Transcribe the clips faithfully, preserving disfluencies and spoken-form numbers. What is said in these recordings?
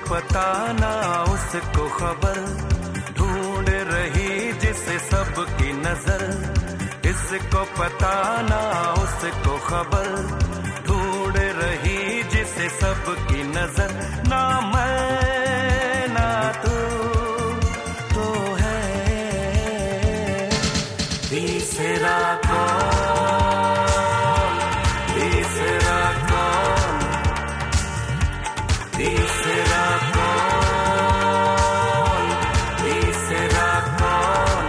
पता ना उसको खबर, ढूंढ रही जिसे सबकी नजर। इसको पता ना उसको खबर, ढूंढ रही जिसे सबकी नजर। ना मैं ना तू तो है तीसरा कौन, तीसरा कौन, तीसरा कौन, तीसरा कौन।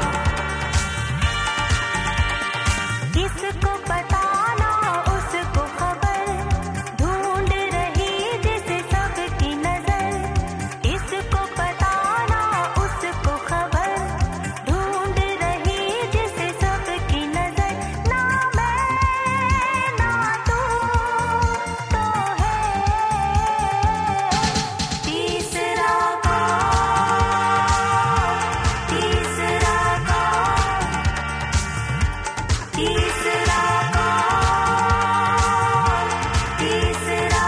इसको पता ना उसको खबर, ढूंढ रही जिसे सबकी नजर। इसको पता ना उसको खबर, ढूंढ रही जिसे सबकी नजर। ना मैं ना तू तो है तीसरा कौन, तीसरा कौन, तीसरा कौन, तीसरा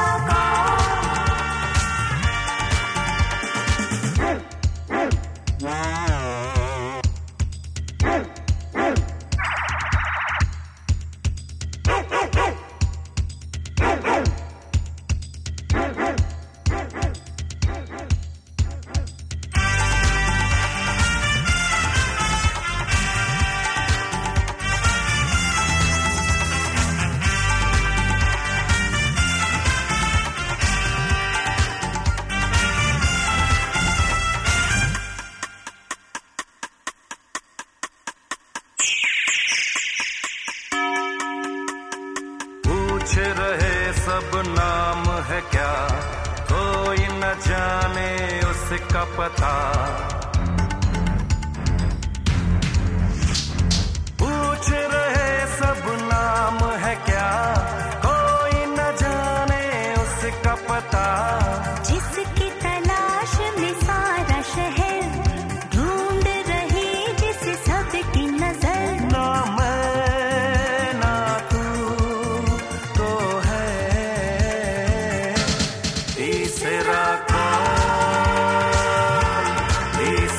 पूछ रहे सब नाम है क्या, कोई न जाने उसका पता। पूछ रहे सब नाम है क्या, कोई न जाने उसका पता। जिसकी तलाश में सारा शहर, ढूंढ रही जिसे सबकी नजर। ना मैं ना तू तो है तीसरा कौन, तीसरा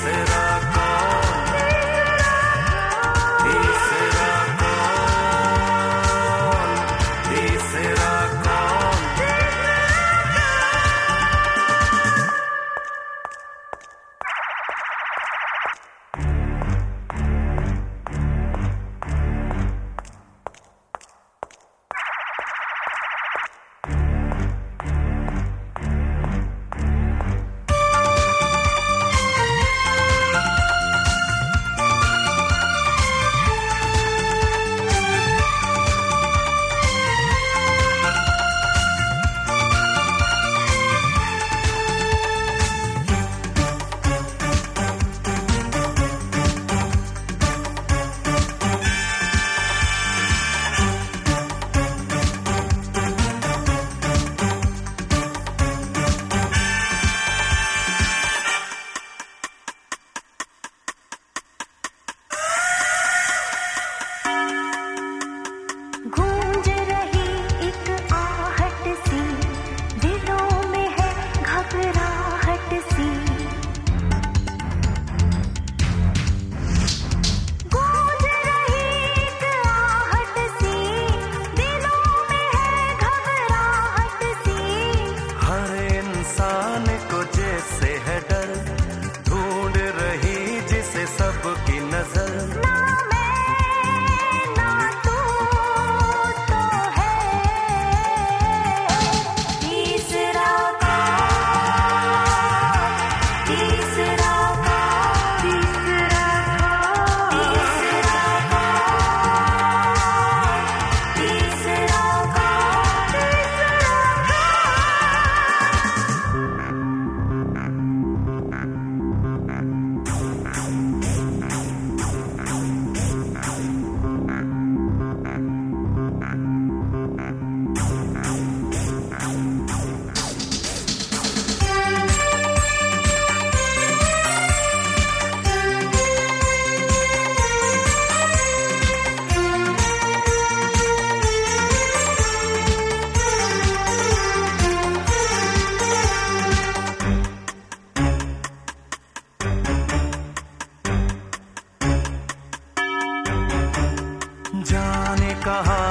कहाँ